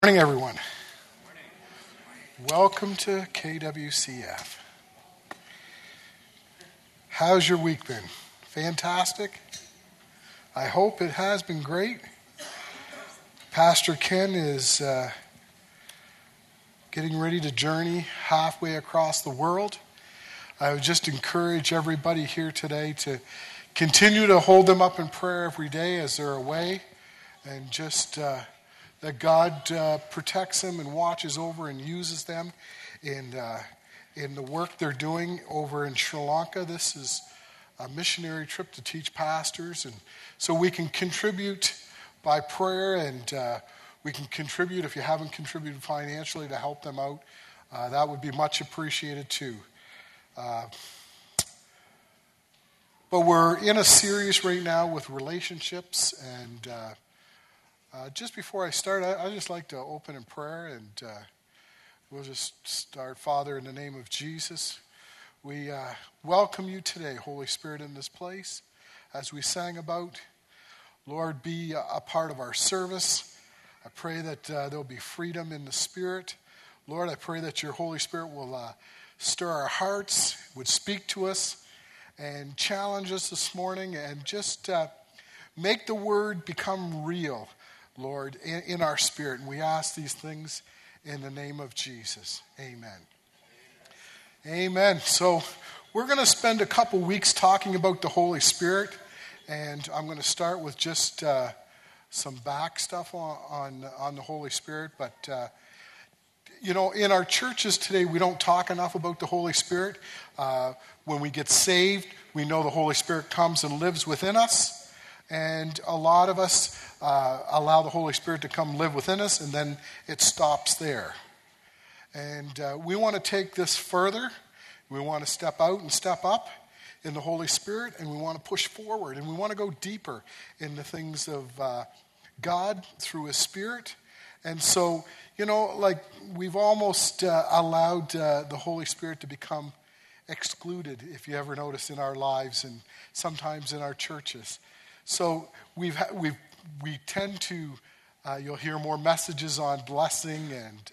Morning, everyone. Welcome to KWCF. How's your week been? Fantastic? I hope it has been great. Pastor Ken is getting ready to journey halfway across the world. I would just encourage everybody here today to continue to hold them up in prayer every day as they're away, and just that God protects them and watches over and uses them in the work they're doing over in Sri Lanka. This is a missionary trip to teach pastors, and so we can contribute by prayer, and we can contribute if you haven't contributed financially to help them out. That would be much appreciated too. But we're in a series right now with relationships, and just before I start, I'd just like to open in prayer, and we'll just start. Father, in the name of Jesus, we welcome you today, Holy Spirit, in this place. As we sang about, Lord, be a part of our service. I pray that there'll be freedom in the Spirit. Lord, I pray that your Holy Spirit will stir our hearts, would speak to us, and challenge us this morning, and just make the word become real, Lord, in our spirit. And we ask these things in the name of Jesus. Amen. Amen. So we're going to spend a couple weeks talking about the Holy Spirit, and I'm going to start with just some back stuff on the Holy Spirit. But in our churches today, we don't talk enough about the Holy Spirit. When we get saved, we know the Holy Spirit comes and lives within us. And a lot of us allow the Holy Spirit to come live within us, and then it stops there. And we want to take this further. We want to step out and step up in the Holy Spirit, and we want to push forward, and we want to go deeper in the things of God through His Spirit. And so, we've almost allowed the Holy Spirit to become excluded, if you ever notice, in our lives and sometimes in our churches. So we tend to, you'll hear more messages on blessing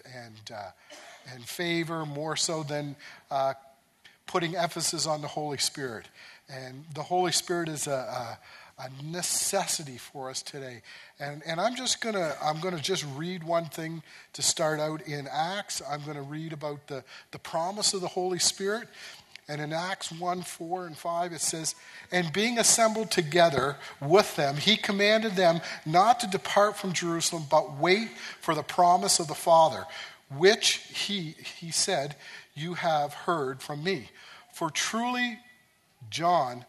and favor, more so than putting emphasis on the Holy Spirit. And the Holy Spirit is a necessity for us today. And I'm gonna just read one thing to start out in Acts. I'm gonna read about the promise of the Holy Spirit. And in Acts 1, 4 and 5, it says, "And being assembled together with them, he commanded them not to depart from Jerusalem, but wait for the promise of the Father, which he said, you have heard from me. For John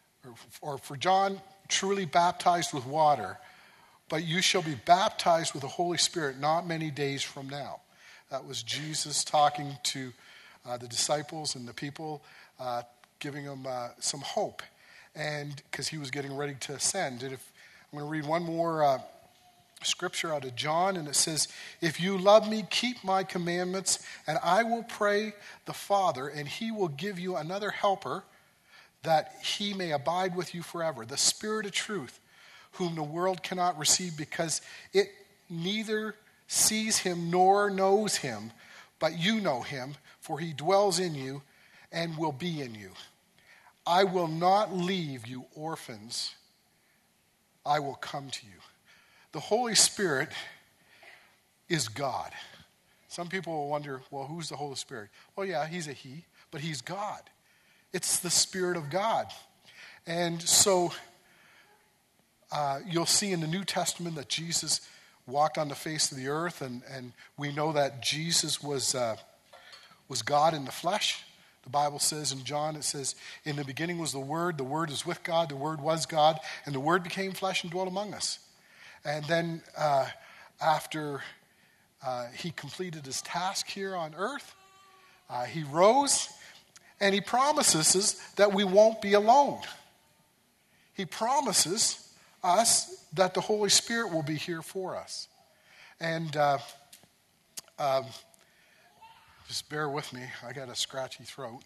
truly baptized with water, but you shall be baptized with the Holy Spirit not many days from now." That was Jesus talking to the disciples and the people, giving them some hope, and because he was getting ready to ascend. And I'm going to read one more scripture out of John, and it says, "If you love me, keep my commandments, and I will pray the Father, and he will give you another helper, that he may abide with you forever, the Spirit of truth, whom the world cannot receive, because it neither sees him nor knows him, but you know him, for he dwells in you and will be in you. I will not leave you orphans. I will come to you." The Holy Spirit is God. Some people will wonder, well, who's the Holy Spirit? Well, yeah, he's a he, but he's God. It's the Spirit of God. And so you'll see in the New Testament that Jesus walked on the face of the earth, and we know that Jesus was God in the flesh. The Bible says in John, it says, "In the beginning was the Word is with God, the Word was God, and the Word became flesh and dwelt among us." And then after he completed his task here on earth, he rose, and he promises us that we won't be alone. He promises us that the Holy Spirit will be here for us. And just bear with me, I got a scratchy throat.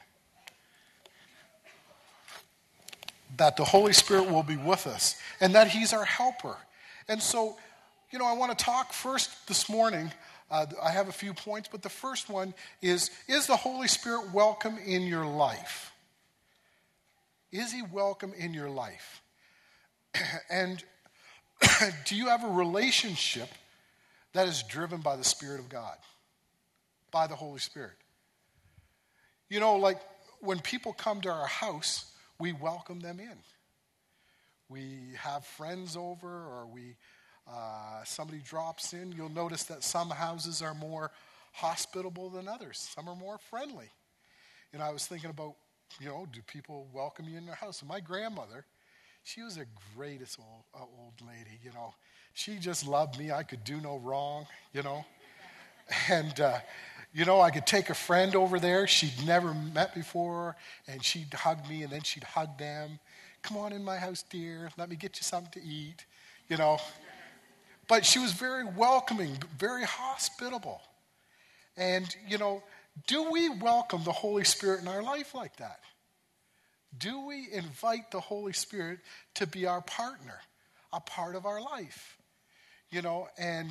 That the Holy Spirit will be with us, and that he's our helper. And so, I want to talk first this morning I have a few points, but the first one is the Holy Spirit welcome in your life? Is he welcome in your life? And do you have a relationship that is driven by the Spirit of God, by the Holy Spirit? You know, like when people come to our house, we welcome them in. We have friends over, or somebody drops in. You'll notice that some houses are more hospitable than others. Some are more friendly. You know, I was thinking about, you know, do people welcome you in their house? And my grandmother, she was the greatest old lady, you know. She just loved me. I could do no wrong, you know. And, you know, I could take a friend over there she'd never met before, and she'd hug me, and then she'd hug them. Come on in my house, dear. Let me get you something to eat, you know. But she was very welcoming, very hospitable. And, you know, do we welcome the Holy Spirit in our life like that? Do we invite the Holy Spirit to be our partner, a part of our life? You know, and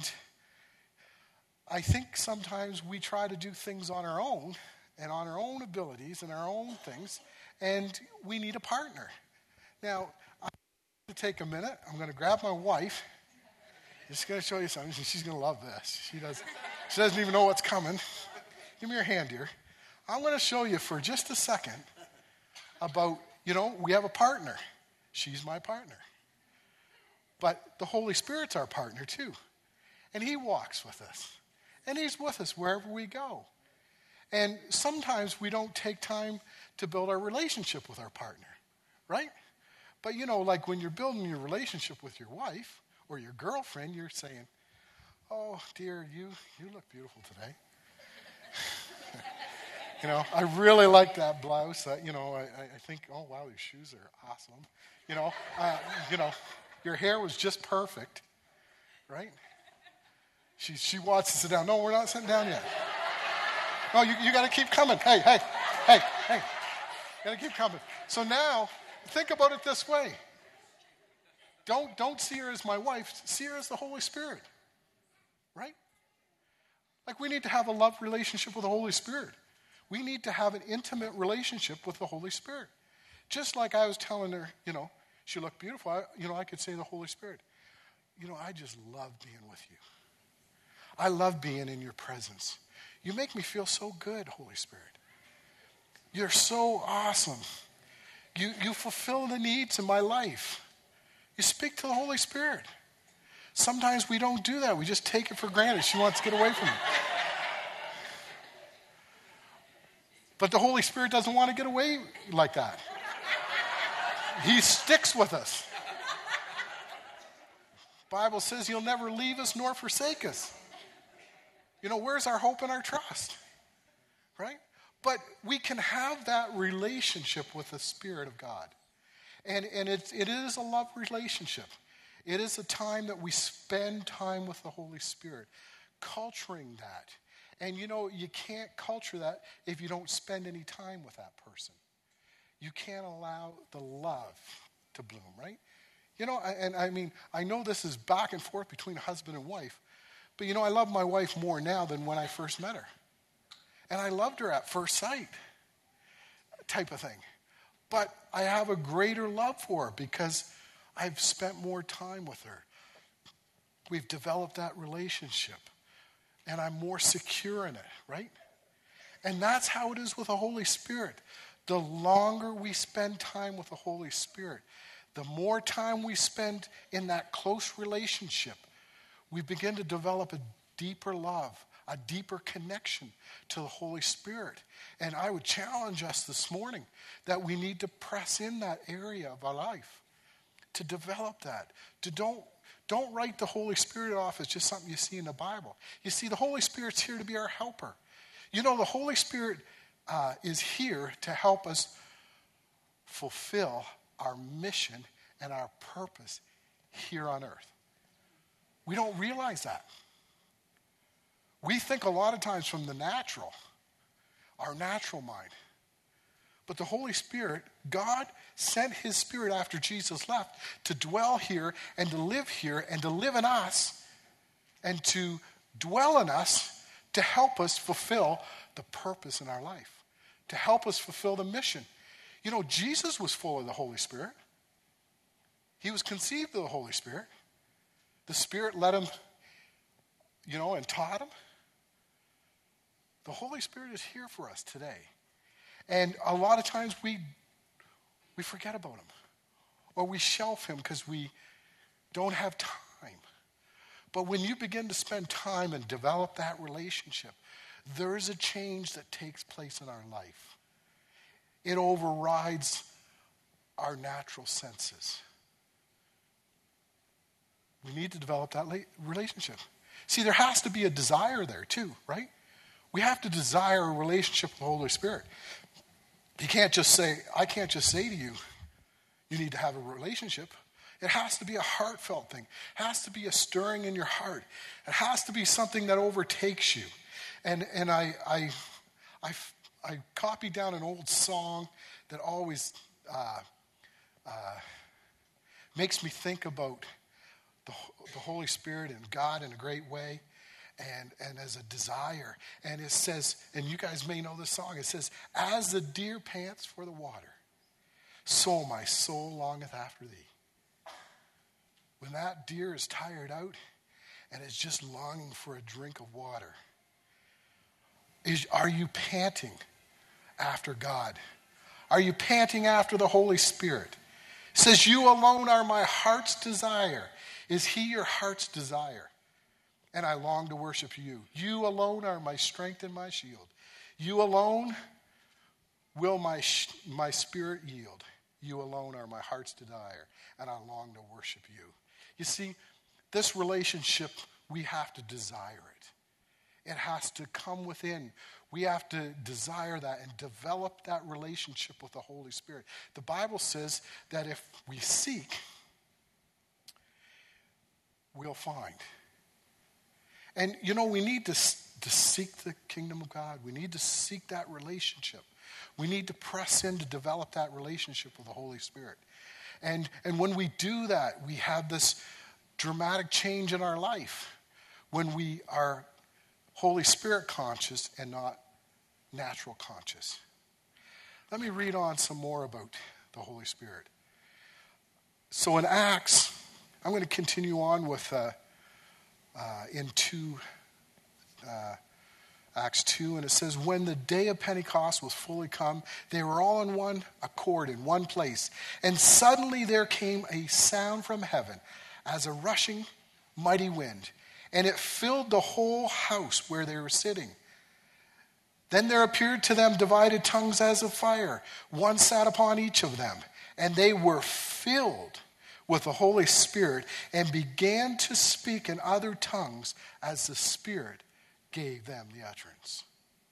I think sometimes we try to do things on our own and on our own abilities and our own things, and we need a partner. Now, I'm going to take a minute. I'm going to grab my wife. Just going to show you something. She's going to love this. She doesn't even know what's coming. Give me your hand here. I'm going to show you for just a second about, you know, we have a partner. She's my partner. But the Holy Spirit's our partner too. And he walks with us. And he's with us wherever we go. And sometimes we don't take time to build our relationship with our partner, right? But, you know, like when you're building your relationship with your wife or your girlfriend, you're saying, oh, dear, you look beautiful today. You know, I really like that blouse. You know, I think, oh, wow, your shoes are awesome. You know, your hair was just perfect, right? She wants to sit down. No, we're not sitting down yet. No, you got to keep coming. Hey. You got to keep coming. So now, think about it this way. Don't see her as my wife. See her as the Holy Spirit, right? Like we need to have a love relationship with the Holy Spirit. We need to have an intimate relationship with the Holy Spirit. Just like I was telling her, you know, she looked beautiful. I could say to the Holy Spirit, you know, I just love being with you. I love being in your presence. You make me feel so good, Holy Spirit. You're so awesome. You fulfill the needs in my life. You speak to the Holy Spirit. Sometimes we don't do that. We just take it for granted. She wants to get away from it. But the Holy Spirit doesn't want to get away like that. He sticks with us. The Bible says he'll never leave us nor forsake us. You know, where's our hope and our trust? Right? But we can have that relationship with the Spirit of God. And it is a love relationship. It is a time that we spend time with the Holy Spirit, culturing that. And you know, you can't culture that if you don't spend any time with that person. You can't allow the love to bloom, right? You know, and I mean, I know this is back and forth between husband and wife, but you know, I love my wife more now than when I first met her. And I loved her at first sight, type of thing. But I have a greater love for her because I've spent more time with her. We've developed that relationship. And I'm more secure in it, right? And that's how it is with the Holy Spirit. The longer we spend time with the Holy Spirit, the more time we spend in that close relationship, we begin to develop a deeper love, a deeper connection to the Holy Spirit. And I would challenge us this morning that we need to press in that area of our life, to develop that, to don't write the Holy Spirit off as just something you see in the Bible. You see, the Holy Spirit's here to be our helper. You know, the Holy Spirit is here to help us fulfill our mission and our purpose here on earth. We don't realize that. We think a lot of times from the natural, our natural mind. But the Holy Spirit, God sent his Spirit after Jesus left to dwell here and to live in us and to dwell in us to help us fulfill the purpose in our life, to help us fulfill the mission. You know, Jesus was full of the Holy Spirit. He was conceived of the Holy Spirit. The Spirit led him, and taught him. The Holy Spirit is here for us today. And a lot of times we forget about him, or we shelf him because we don't have time. But when you begin to spend time and develop that relationship, there is a change that takes place in our life. It overrides our natural senses. We need to develop that relationship. See, there has to be a desire there too, right? We have to desire a relationship with the Holy Spirit. I can't just say to you, you need to have a relationship. It has to be a heartfelt thing. It has to be a stirring in your heart. It has to be something that overtakes you. And I copied down an old song that always makes me think about the Holy Spirit and God in a great way, and as a desire. And it says, and you guys may know this song, it says, "As the deer pants for the water, so my soul longeth after thee." When that deer is tired out and is just longing for a drink of water, are you panting after God? Are you panting after the Holy Spirit? It says, "You alone are my heart's desire." Is he your heart's desire? And I long to worship you. You alone are my strength and my shield. You alone will my spirit yield. You alone are my heart's desire, and I long to worship you. You see, this relationship, we have to desire it. It has to come within. We have to desire that and develop that relationship with the Holy Spirit. The Bible says that if we seek, we'll find. And we need to seek the kingdom of God. We need to seek that relationship. We need to press in to develop that relationship with the Holy Spirit. And when we do that, we have this dramatic change in our life when we are Holy Spirit conscious and not natural conscious. Let me read on some more about the Holy Spirit. So in Acts, I'm going to continue on with Acts 2, and it says, "When the day of Pentecost was fully come, they were all in one accord in one place. And suddenly there came a sound from heaven as a rushing mighty wind, and it filled the whole house where they were sitting. Then there appeared to them divided tongues as of fire. One sat upon each of them, and they were filled with the Holy Spirit and began to speak in other tongues as the Spirit gave them the utterance."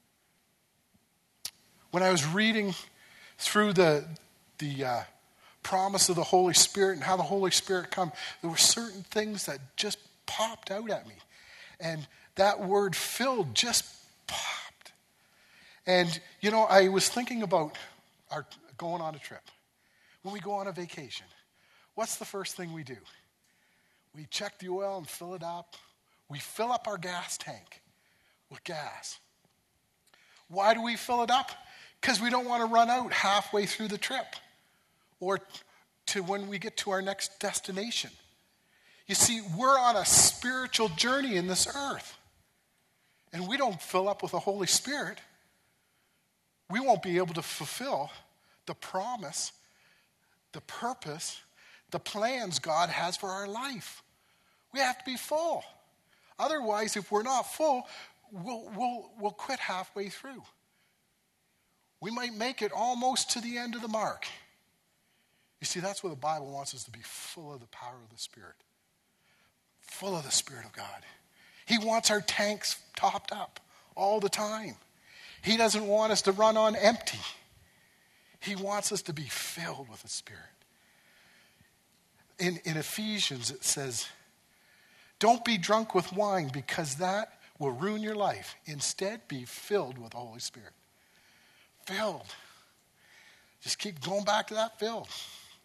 When I was reading through the promise of the Holy Spirit and how the Holy Spirit come, there were certain things that just popped out at me. And that word "filled" just popped. And, I was thinking about our going on a trip. When we go on a vacation, what's the first thing we do? We check the oil and fill it up. We fill up our gas tank with gas. Why do we fill it up? Because we don't want to run out halfway through the trip or to when we get to our next destination. You see, we're on a spiritual journey in this earth, and we don't fill up with the Holy Spirit, we won't be able to fulfill the promise, the purpose, the plans God has for our life. We have to be full. Otherwise, if we're not full, we'll quit halfway through. We might make it almost to the end of the mark. You see, that's what the Bible wants us to be, full of the power of the Spirit. Full of the Spirit of God. He wants our tanks topped up all the time. He doesn't want us to run on empty. He wants us to be filled with the Spirit. In Ephesians, it says, "Don't be drunk with wine, because that will ruin your life. Instead, be filled with the Holy Spirit." Filled. Just keep going back to that filled.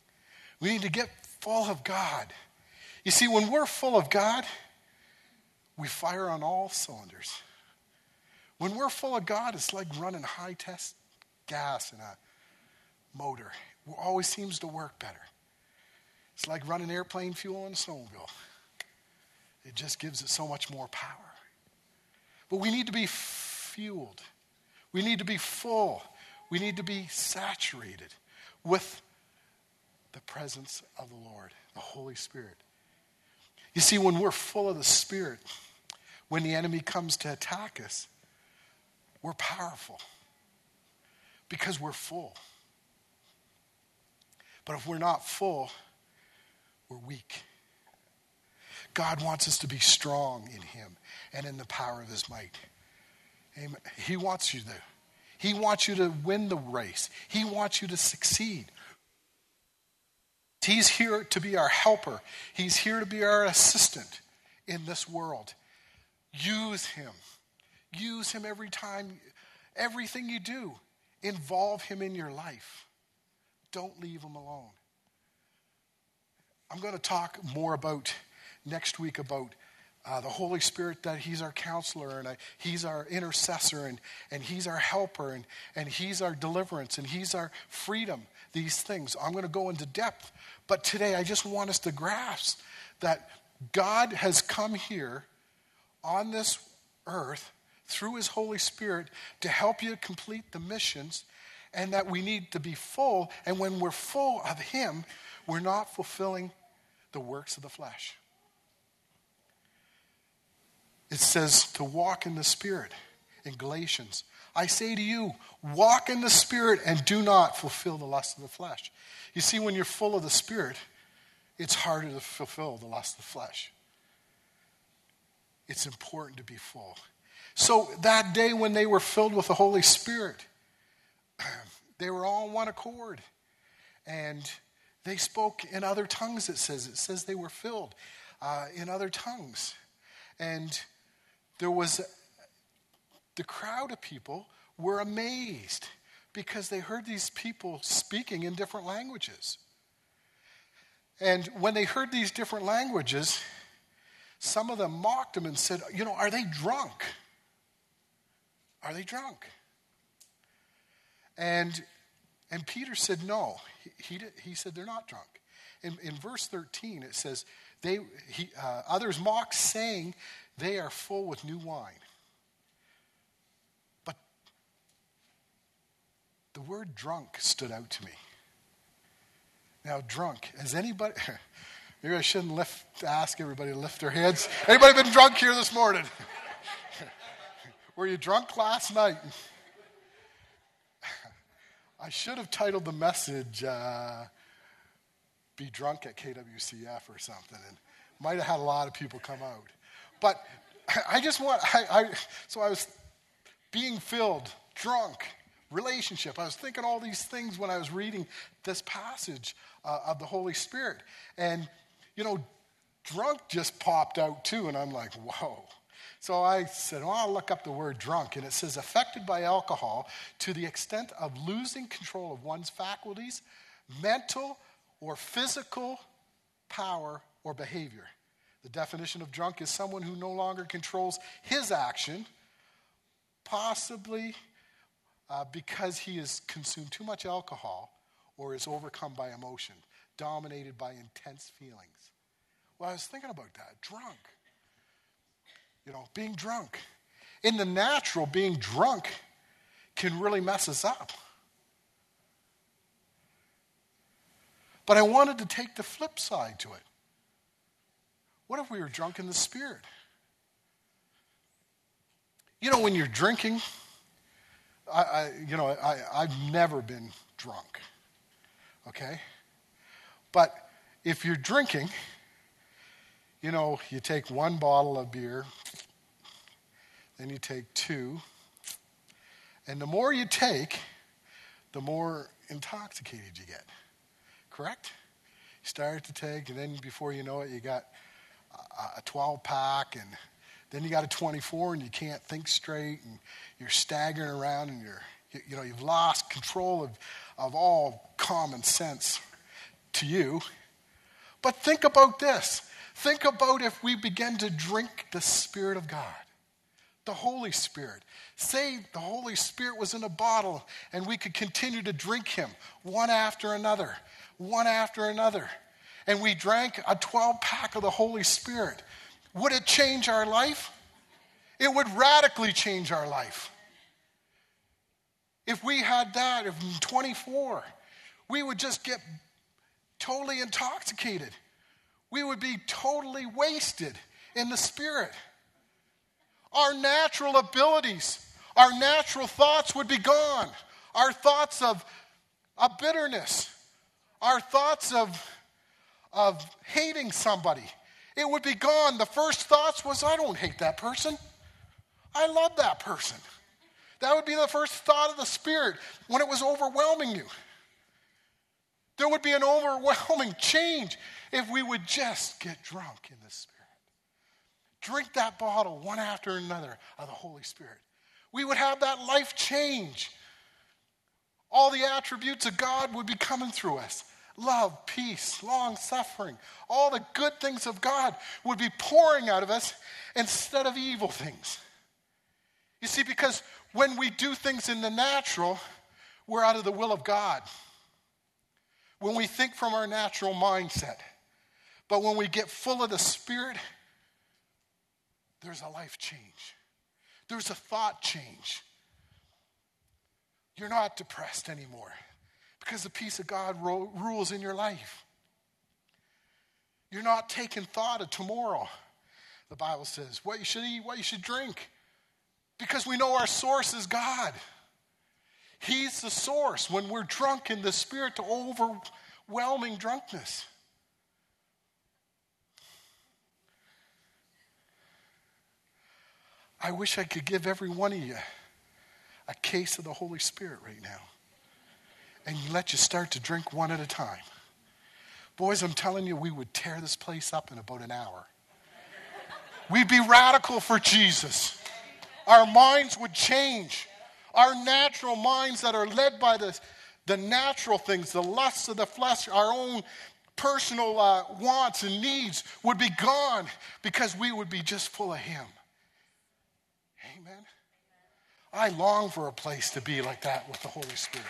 We need to get full of God. You see, when we're full of God, we fire on all cylinders. When we're full of God, it's like running high-test gas in a motor. It always seems to work better. It's like running airplane fuel in a snowmobile. It just gives it so much more power. But we need to be fueled. We need to be full. We need to be saturated with the presence of the Lord, the Holy Spirit. You see, when we're full of the Spirit, when the enemy comes to attack us, we're powerful because we're full. But if we're not full, we're weak. God wants us to be strong in him and in the power of his might. Amen. He wants you to win the race. He wants you to succeed. He's here to be our helper. He's here to be our assistant in this world. Use him. Use him every time. Everything you do, involve him in your life. Don't leave him alone. I'm going to talk more about next week about the Holy Spirit, that he's our counselor and he's our intercessor and he's our helper and he's our deliverance and he's our freedom. These things. I'm going to go into depth. But today I just want us to grasp that God has come here on this earth through his Holy Spirit to help you complete the missions, and that we need to be full. And when we're full of him, we're not fulfilling the works of the flesh. It says to walk in the Spirit in Galatians. I say to you, walk in the Spirit and do not fulfill the lust of the flesh. You see, when you're full of the Spirit, it's harder to fulfill the lust of the flesh. It's important to be full. So that day when they were filled with the Holy Spirit, they were all in one accord. And they spoke in other tongues, it says. It says they were filled in other tongues. And there was the crowd of people were amazed because they heard these people speaking in different languages. And when they heard these different languages, some of them mocked them and said, are they drunk? Are they drunk? And Peter said, no. He said they're not drunk. In verse 13, it says, others mocked, saying they are full with new wine. But the word drunk stood out to me. Now, drunk, has anybody, maybe I shouldn't ask everybody to lift their heads. Anybody been drunk here this morning? Were you drunk last night? I should have titled the message, Be Drunk at KWCF or something, and might have had a lot of people come out. But so I was being filled, drunk, relationship. I was thinking all these things when I was reading this passage of the Holy Spirit. And, drunk just popped out too, and I'm like, whoa. So I said, I'll look up the word drunk, and it says affected by alcohol to the extent of losing control of one's faculties, mental or physical power or behavior. The definition of drunk is someone who no longer controls his action, possibly because he has consumed too much alcohol or is overcome by emotion, dominated by intense feelings. Well, I was thinking about that, drunk. Being drunk. In the natural, being drunk can really mess us up. But I wanted to take the flip side to it. What if we were drunk in the Spirit? When you're drinking, I've never been drunk, okay? But if you're drinking, you take one bottle of beer, then you take two, and the more you take, the more intoxicated you get, correct? You start to take, and then before you know it, you got a 12-pack, and then you got a 24, and you can't think straight, and you're staggering around, and you've lost control of all common sense to you. But think about this. Think about if we begin to drink the Spirit of God, the Holy Spirit. Say the Holy Spirit was in a bottle and we could continue to drink him one after another, and we drank a 12-pack of the Holy Spirit. Would it change our life? It would radically change our life. If we had that, if in 24, we would just get totally intoxicated. We would be totally wasted in the Spirit. Our natural abilities, our natural thoughts would be gone. Our thoughts of bitterness, our thoughts of hating somebody, it would be gone. The first thoughts was, I don't hate that person. I love that person. That would be the first thought of the Spirit when it was overwhelming you. There would be an overwhelming change if we would just get drunk in the Spirit. Drink that bottle one after another of the Holy Spirit. We would have that life change. All the attributes of God would be coming through us. Love, peace, long suffering. All the good things of God would be pouring out of us instead of evil things. You see, because when we do things in the natural, we're out of the will of God. When we think from our natural mindset. But when we get full of the Spirit, there's a life change. There's a thought change. You're not depressed anymore because the peace of God rules in your life. You're not taking thought of tomorrow. The Bible says what you should eat, what you should drink, because we know our source is God. He's the source when we're drunk in the Spirit to overwhelming drunkenness. I wish I could give every one of you a case of the Holy Spirit right now and let you start to drink one at a time. Boys, I'm telling you, we would tear this place up in about an hour. We'd be radical for Jesus. Our minds would change. Our natural minds that are led by the natural things, the lusts of the flesh, our own personal wants and needs would be gone because we would be just full of him. Amen. I long for a place to be like that with the Holy Spirit.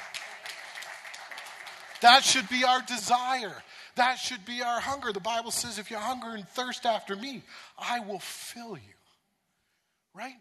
That should be our desire. That should be our hunger. The Bible says, if you hunger and thirst after me, I will fill you. Right?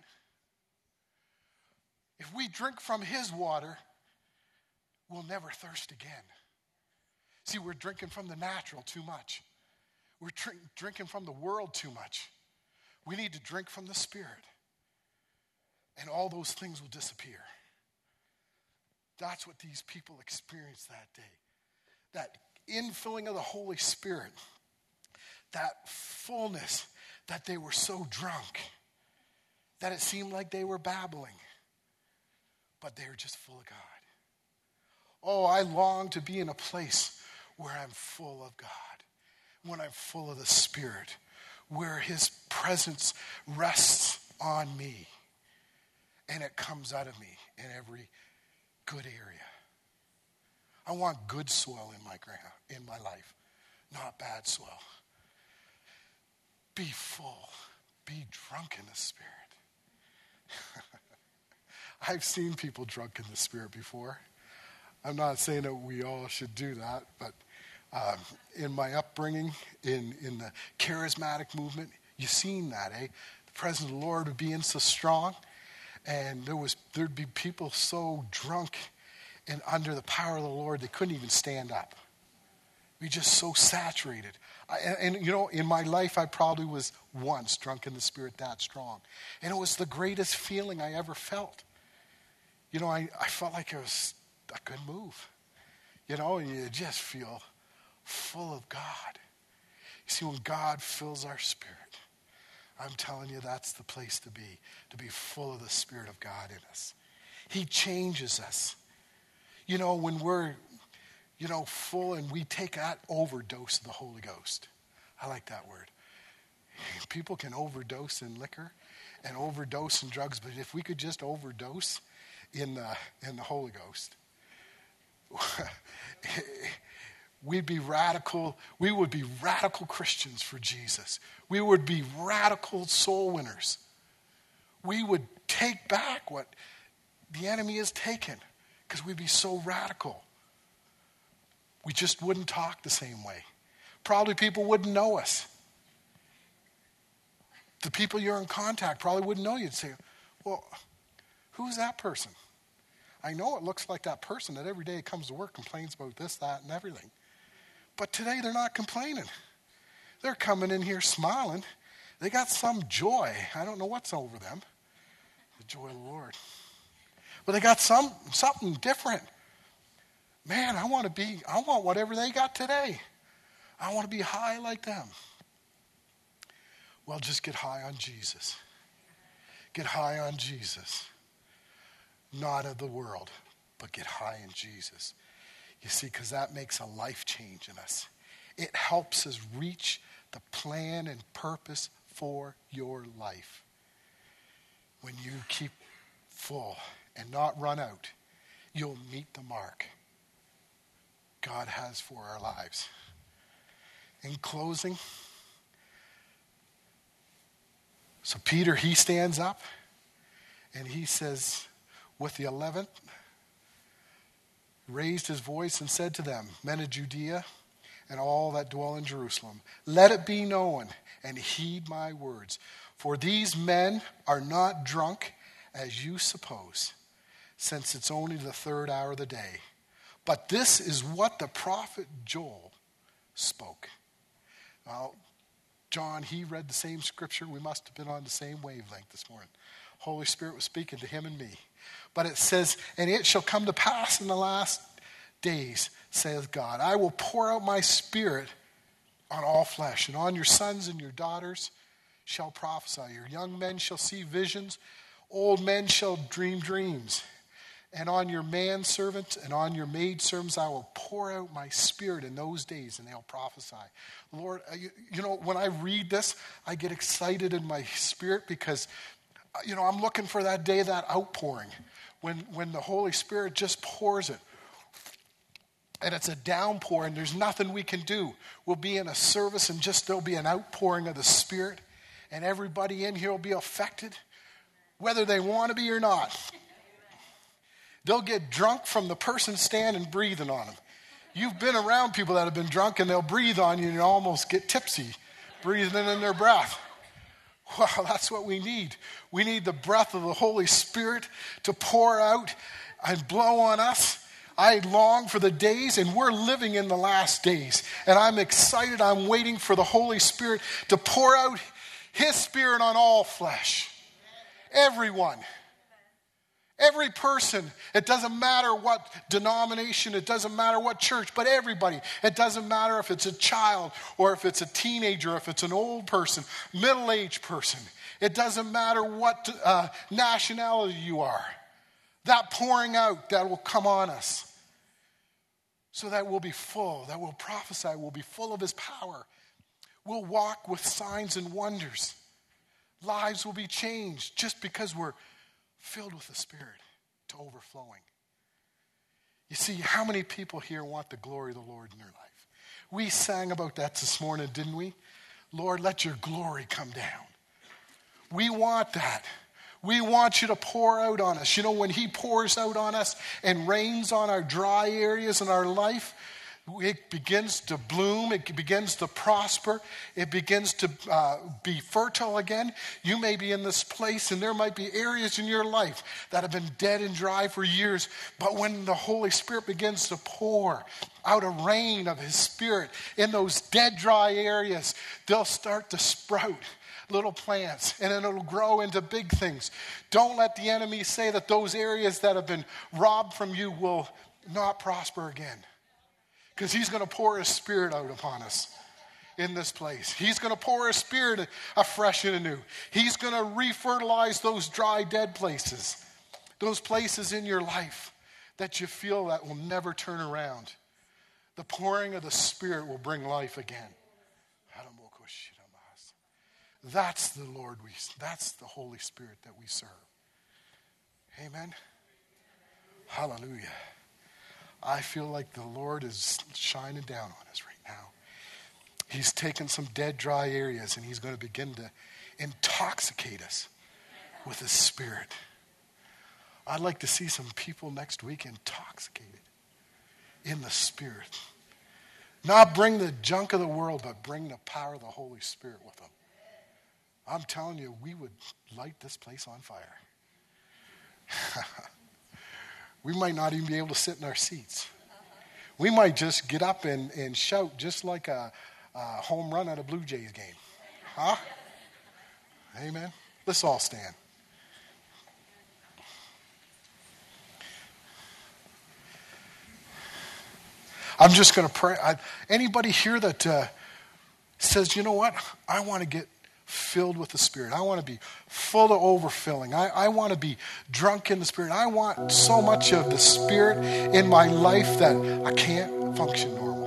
If we drink from his water, we'll never thirst again. See, we're drinking from the natural too much. We're drinking from the world too much. We need to drink from the Spirit. And all those things will disappear. That's what these people experienced that day. That infilling of the Holy Spirit. That fullness, that they were so drunk that it seemed like they were babbling. But they were just full of God. Oh, I long to be in a place where I'm full of God. When I'm full of the Spirit. Where his presence rests on me. And it comes out of me in every good area. I want good soil in my life, not bad soil. Be full. Be drunk in the Spirit. I've seen people drunk in the Spirit before. I'm not saying that we all should do that, but in my upbringing, in the charismatic movement, you've seen that, eh? The presence of the Lord would be in so strong. And there'd be people so drunk and under the power of the Lord, they couldn't even stand up. Be just so saturated. And you know, in my life, I probably was once drunk in the Spirit that strong. And it was the greatest feeling I ever felt. You know, I felt like it was a good move. You know, you just feel full of God. You see, when God fills our spirit, I'm telling you, that's the place to be full of the Spirit of God in us. He changes us. You know, when we're, full and we take that overdose of the Holy Ghost. I like that word. People can overdose in liquor and overdose in drugs, but if we could just overdose in the Holy Ghost, we'd be radical. We would be radical Christians for Jesus. We would be radical soul winners. We would take back what the enemy has taken because we'd be so radical. We just wouldn't talk the same way. Probably people wouldn't know us. The people you're in contact probably wouldn't know you. You'd say, well, who's that person? I know it looks like that person that every day comes to work complains about this, that, and everything. But today they're not complaining. They're coming in here smiling. They got some joy. I don't know what's over them. The joy of the Lord. But they got something different. Man, I want whatever they got today. I want to be high like them. Well, just get high on Jesus. Get high on Jesus. Not of the world, but get high in Jesus. You see, because that makes a life change in us. It helps us reach the plan and purpose for your life. When you keep full and not run out, you'll meet the mark God has for our lives. In closing, so Peter, he stands up and he says, with the 11th, raised his voice and said to them, men of Judea and all that dwell in Jerusalem, let it be known and heed my words. For these men are not drunk as you suppose, since it's only the 3rd hour of the day. But this is what the prophet Joel spoke. Now, John, he read the same scripture. We must have been on the same wavelength this morning. Holy Spirit was speaking to him and me. But it says, and it shall come to pass in the last days, saith God, I will pour out my spirit on all flesh, and on your sons and your daughters shall prophesy. Your young men shall see visions, old men shall dream dreams. And on your manservants and on your maidservants I will pour out my spirit in those days, and they'll prophesy. Lord, you know, when I read this, I get excited in my spirit because, you know, I'm looking for that day, that outpouring, when the Holy Spirit just pours it. And it's a downpour, and there's nothing we can do. We'll be in a service, and just there'll be an outpouring of the Spirit, and everybody in here will be affected, whether they want to be or not. They'll get drunk from the person standing breathing on them. You've been around people that have been drunk, and they'll breathe on you and you almost get tipsy, breathing in their breath. Well, that's what we need. We need the breath of the Holy Spirit to pour out and blow on us. I long for the days, and we're living in the last days. And I'm excited. I'm waiting for the Holy Spirit to pour out His Spirit on all flesh. Everyone. Every person. It doesn't matter what denomination, it doesn't matter what church, but everybody. It doesn't matter if it's a child or if it's a teenager, if it's an old person, middle-aged person. It doesn't matter what nationality you are. That pouring out that will come on us so that we'll be full, that we'll prophesy, we'll be full of His power. We'll walk with signs and wonders. Lives will be changed just because we're filled with the Spirit to overflowing. You see, how many people here want the glory of the Lord in their life? We sang about that this morning, didn't we? Lord, let your glory come down. We want that. We want you to pour out on us. You know, when He pours out on us and rains on our dry areas in our life, it begins to bloom, it begins to prosper, it begins to be fertile again. You may be in this place, and there might be areas in your life that have been dead and dry for years, but when the Holy Spirit begins to pour out a rain of His Spirit in those dead, dry areas, they'll start to sprout little plants, and then it'll grow into big things. Don't let the enemy say that those areas that have been robbed from you will not prosper again. Because He's going to pour His Spirit out upon us in this place. He's going to pour His Spirit afresh and anew. He's going to refertilize those dry, dead places. Those places in your life that you feel that will never turn around. The pouring of the Spirit will bring life again. That's the Lord that's the Holy Spirit that we serve. Amen. Hallelujah. I feel like the Lord is shining down on us right now. He's taken some dead, dry areas, and he's going to begin to intoxicate us with his Spirit. I'd like to see some people next week intoxicated in the Spirit. Not bring the junk of the world, but bring the power of the Holy Spirit with them. I'm telling you, we would light this place on fire. We might not even be able to sit in our seats. We might just get up and shout just like a home run at a Blue Jays game. Huh? Amen. Let's all stand. I'm just going to pray. Anybody here that says, you know what? I want to get filled with the Spirit. I want to be full to overfilling. I want to be drunk in the Spirit. I want so much of the Spirit in my life that I can't function normal.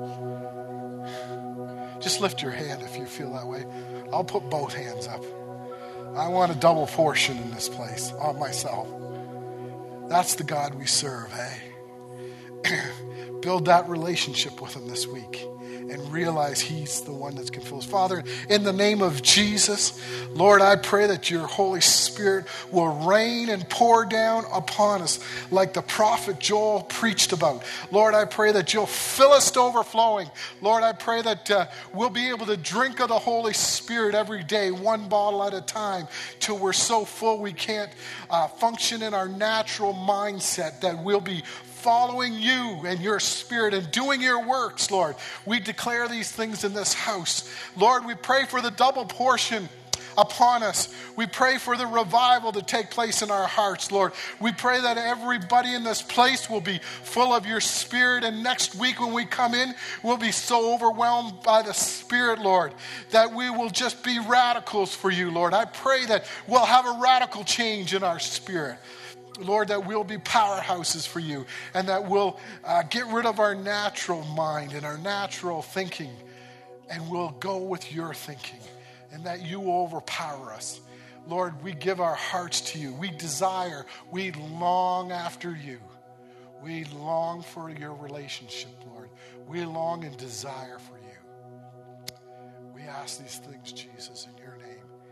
Just lift your hand if you feel that way. I'll put both hands up. I want a double portion in this place on myself. That's the God we serve, hey? Build that relationship with him this week and realize he's the one that's can fill us. Father, in the name of Jesus, Lord, I pray that your Holy Spirit will rain and pour down upon us like the prophet Joel preached about. Lord, I pray that you'll fill us to overflowing. Lord, I pray that we'll be able to drink of the Holy Spirit every day, one bottle at a time, till we're so full we can't function in our natural mindset, that we'll be following you and your Spirit and doing your works, Lord. We declare these things in this house. Lord, we pray for the double portion upon us. We pray for the revival to take place in our hearts, Lord. We pray that everybody in this place will be full of your Spirit, and next week when we come in, we'll be so overwhelmed by the Spirit, Lord, that we will just be radicals for you, Lord. I pray that we'll have a radical change in our spirit. Lord, that we'll be powerhouses for you, and that we'll get rid of our natural mind and our natural thinking, and we'll go with your thinking, and that you will overpower us. Lord, we give our hearts to you. We desire, we long after you. We long for your relationship, Lord. We long and desire for you. We ask these things, Jesus, in your name.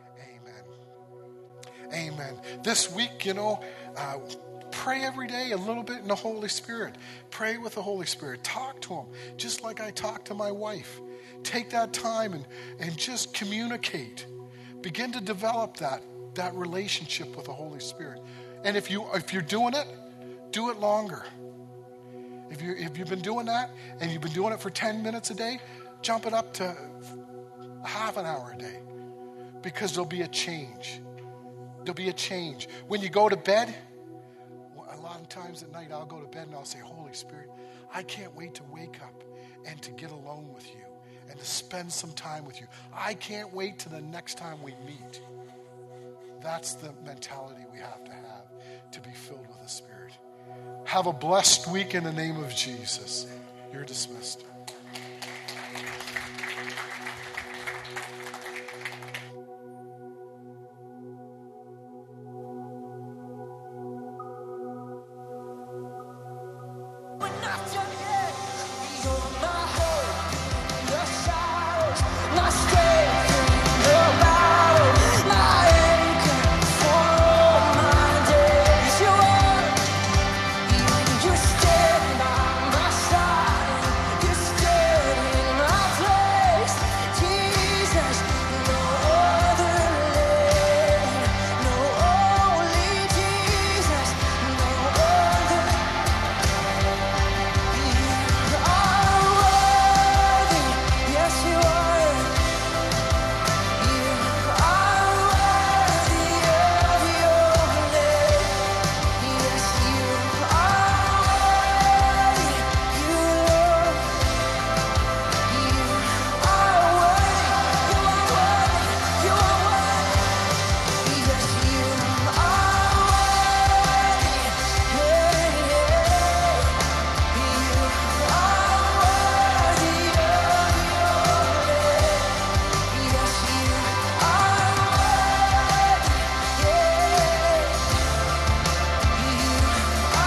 Amen. This week, pray every day a little bit in the Holy Spirit. Pray with the Holy Spirit. Talk to him, just like I talk to my wife. Take that time and just communicate. Begin to develop that relationship with the Holy Spirit. And if you're doing it, do it longer. If you've been doing that and you've been doing it for 10 minutes a day, jump it up to half an hour a day, because there'll be a change. There'll be a change. When you go to bed, a lot of times at night I'll go to bed and I'll say, Holy Spirit, I can't wait to wake up and to get alone with you and to spend some time with you. I can't wait till the next time we meet. That's the mentality we have to be filled with the Spirit. Have a blessed week in the name of Jesus. You're dismissed.